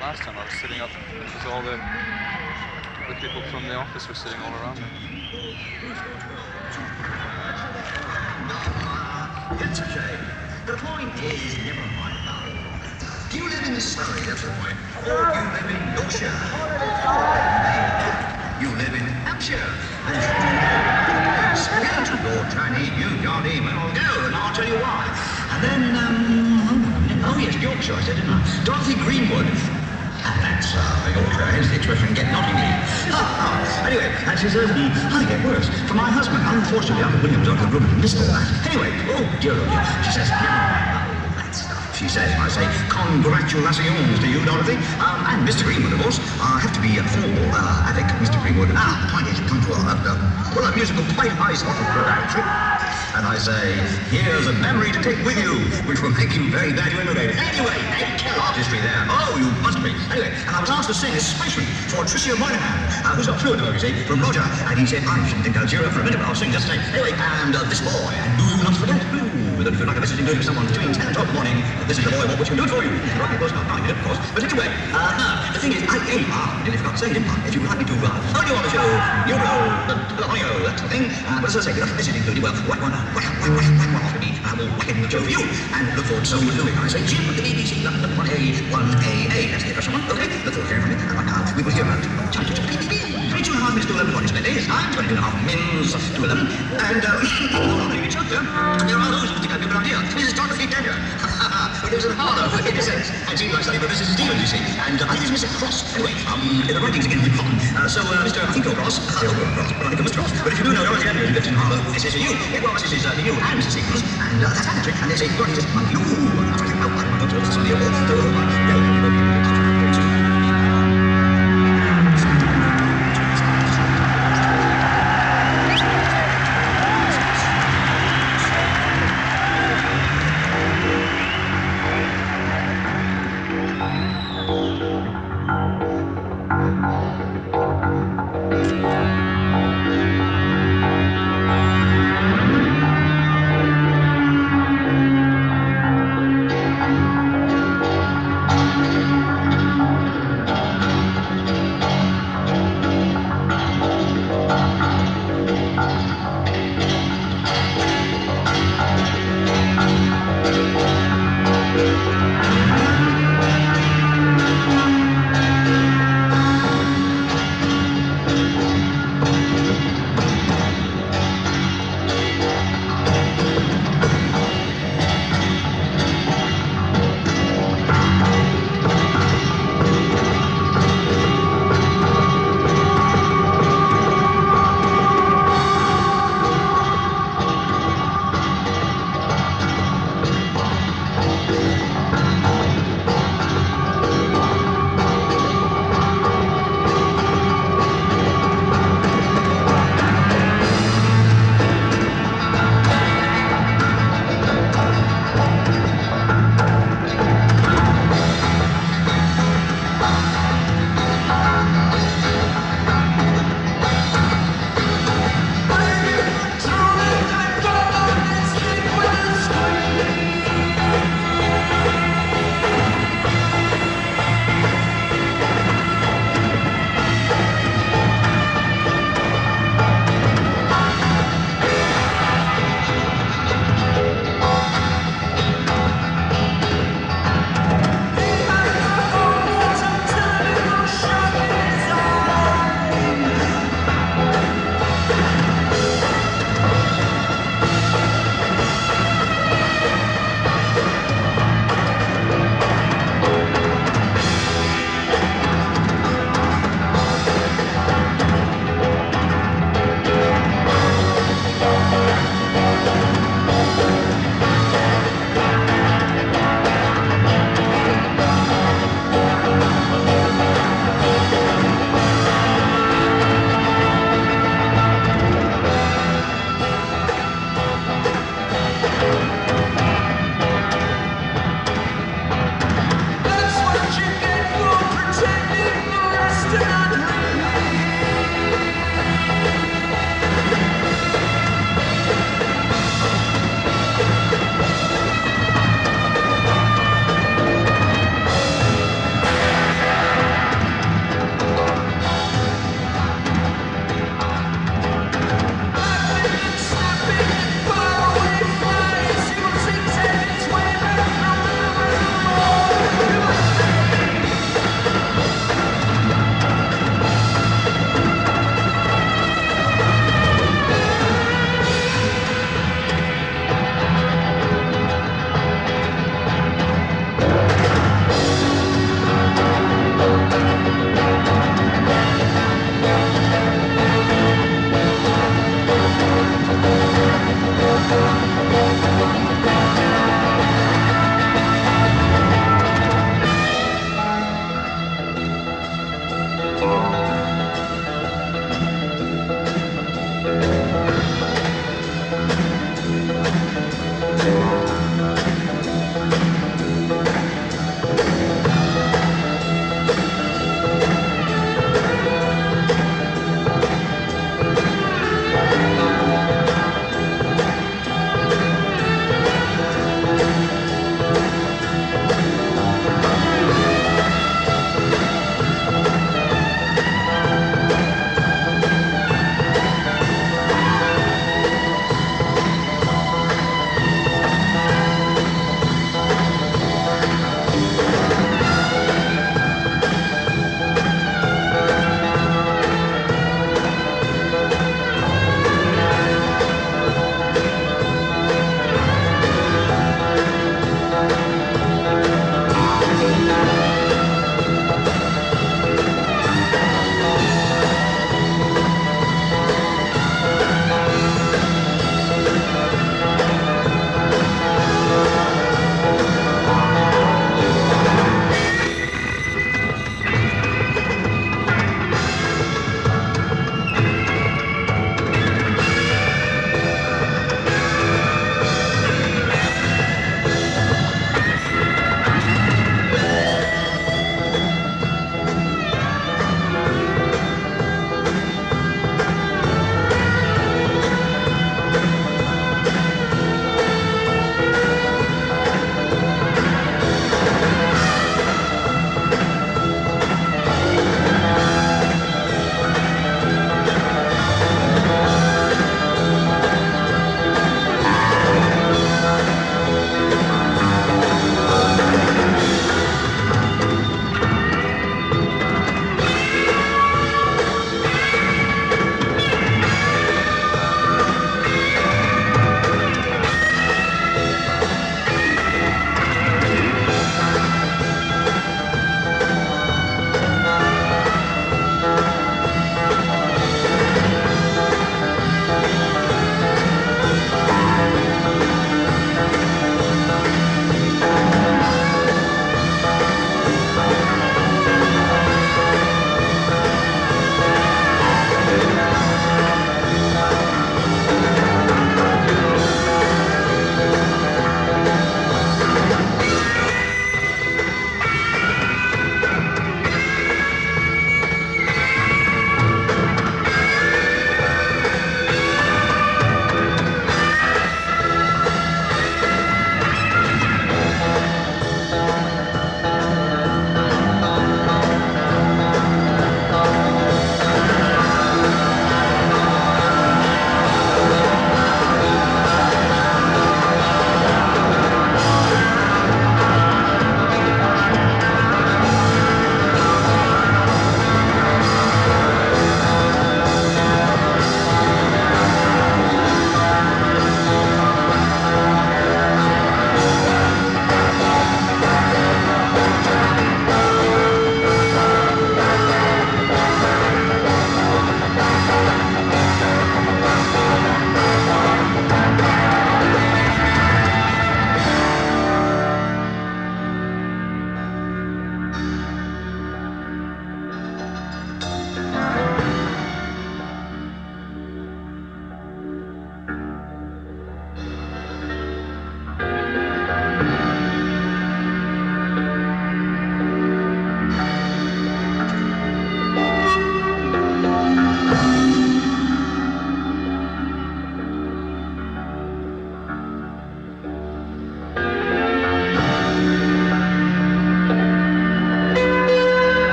last time I was sitting up because all the people from the office were sitting all around me. It's okay. The point is, never mind about all that. Do you live in Surrey, that's the point? Or you live in Yorkshire? You live in Hampshire. And get to Lord Chinese, you jolly well go, and I'll tell you why. And then, oh yes, Yorkshire, I said, didn't I? Dorothy Greenwood. That's Yorkshire, hence the expression, get naughty me. Anyway, and she says, I get worse. For my husband, unfortunately, Uncle William's on the room and missed all that. Anyway, oh dear, she says, never mind that stuff. She says, I say, congratulations to you, Dorothy. And Mr. Greenwood, of course. I have to be formal, I think, Mr. Greenwood. The point is, come to a musical quite nice sort of trip. And I say, here's a memory to take with you, which will make you very glad you innovated. Anyway, killer artistry there. Oh, you must be. Anyway, and I was asked to sing especially for Tricia Moynihan, who's a fluent, you see, from Roger. And he said, I shouldn't think I'll cheer up for a minute, but I'll sing just the same. Anyway, and this boy, and do you not forget, that if you're like a message to someone between 10 and 12 in the morning, this is the boy, what can do it for you? Right, of course not, no, you did, of course. But anyway, the thing is, I did forgot to say, didn't I? If you would like me to phone you on the show, you know, the audio, that sort of thing. But as I say, without message included, well, whack one off to me, and I will whack it in the show for you, and look forward to so you're doing. I say, Jim, the BBC, London, 1A, that's the official one, okay? Look forward to hearing from you, and right now, we will hear about PPP. 22 and a half minutes to 11 on display days, time, 22 and a half minutes to 11, and, hold on, let me get there. There are those who think I've given an idea. This is Dorothy Daniel. But there's a harder, in a sense, and see, I study for Mrs. Stevens, you see, and I think it's Mr. Cross. Anyway, the writing's again with Cotton. So, Mr. I think you're Cross, but I think you're Mr. Cross. But if you do know Dorothy Daniel, you lives in Harlow, this is you. Well, this is you and Mrs. Stevens, and that's Patrick, and they say, Dorothy says, you. That's what I don't know, this is the old,